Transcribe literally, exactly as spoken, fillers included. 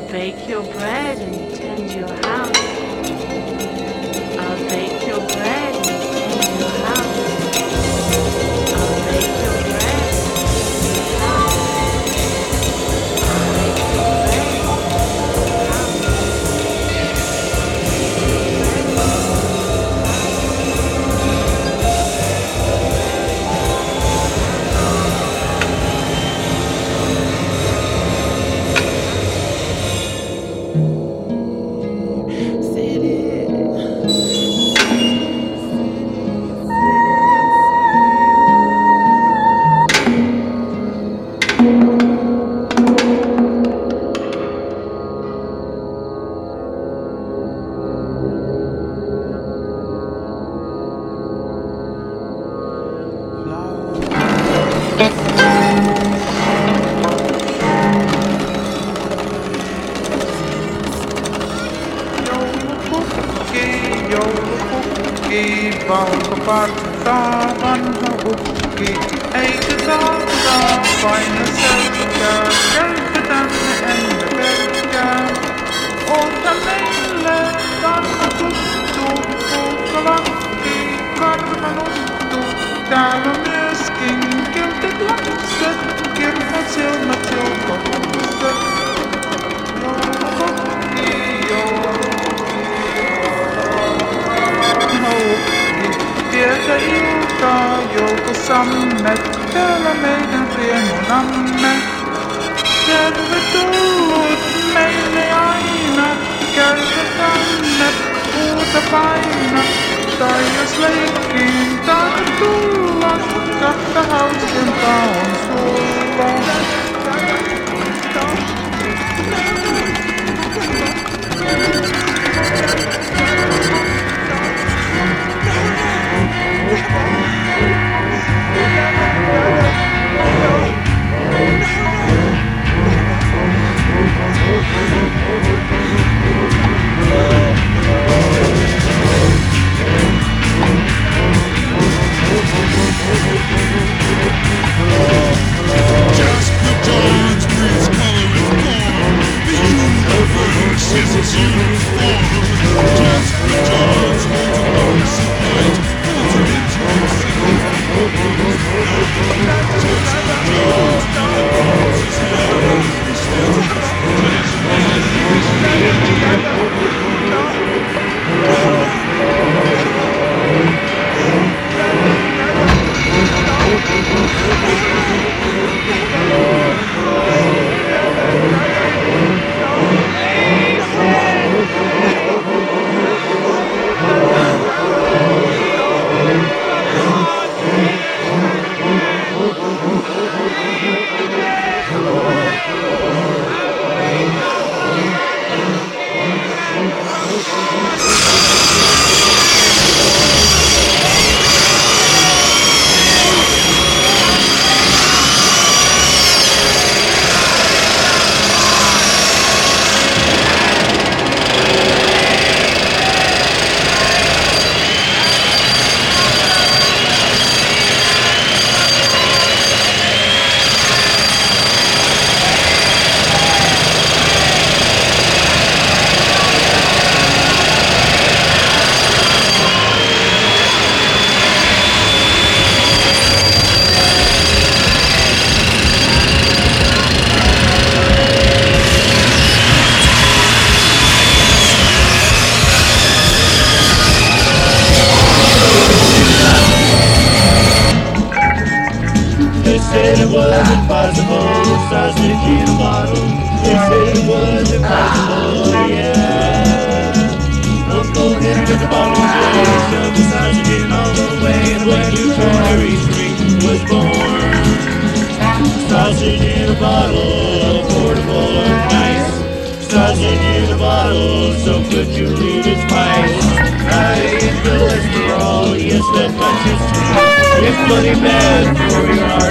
bake your bread and tend your house. I'll bake your bread and tend your house. I'll bake your bread and tend your house. I'll bake your bread and tend your Valkopartavan ukki, eikä taata paina selkää, käytetään me emme pelkää. Ota meille tanna tuttu, puukkalakki, karvanuttu. Täällä myöskin kiltit lapset, kirkkaat silmät, joukkohuuset. Joulupukki, joulupukki, joulupukki. Tietä iltaa joukossamme, täällä meidän riemunamme. Tervetullut meille aina, käytetänne puuta paina. Tai jos leikkiin tahdot tulla, kahta hauskempaa on sulla. Just the dawn's breeze, color and form. The universe is its uniform. Just the dawn's holds a lonesome light, holds it into infinity. Just the dawn's holds his hand, he stands at his foot, his man, his said it was impossible, sausage in a bottle. They said it was impossible, yeah. Uncle Henry took a bottle of clay, shoved the sausage in all the way, and when New Cherry Street was born. Sausage in a bottle, affordable or nice. Sausage in a bottle, so good you leave its price. High in cholesterol, yes, that much is true. It's bloody bad for your heart.